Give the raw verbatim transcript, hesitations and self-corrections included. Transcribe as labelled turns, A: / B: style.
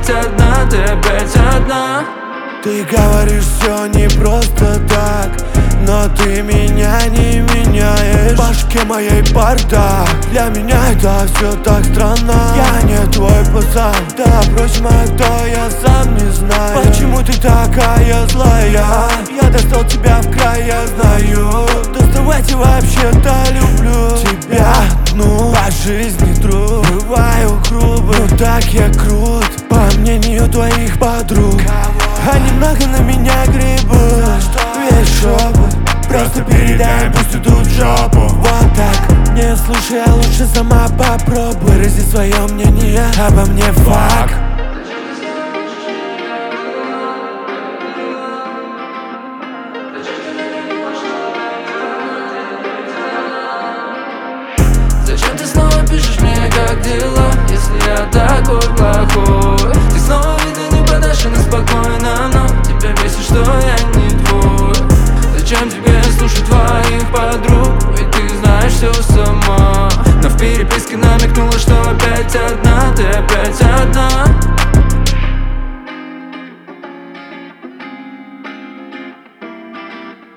A: одна, ты опять одна.
B: Ты говоришь все не просто так, но ты меня не меняешь. В башке моей бардак, для меня это все так странно. Я не твой пацан, да брось, а кто я сам не знаю. Почему ты такая злая? Я достал тебя в край, я знаю. Доставать и вообще-то люблю тебя одну, по жизни друг. Бываю грубым, но так я крут, по мнению твоих подруг. Они много на меня гребут, весь шепот просто передай, пусть идут в жопу. Вот так, не слушай, а лучше сама попробуй. Вырази свое мнение обо мне, фак.
A: Зачем ты снова пишешь мне, как дела, если я такой плохой? Ты снова видно не подашь на спокойно, но тебя бесит, что я не твой. Зачем тебе слушать твоих подруг, ведь ты знаешь все сама. Но в переписке намекнула, что опять одна, ты опять одна.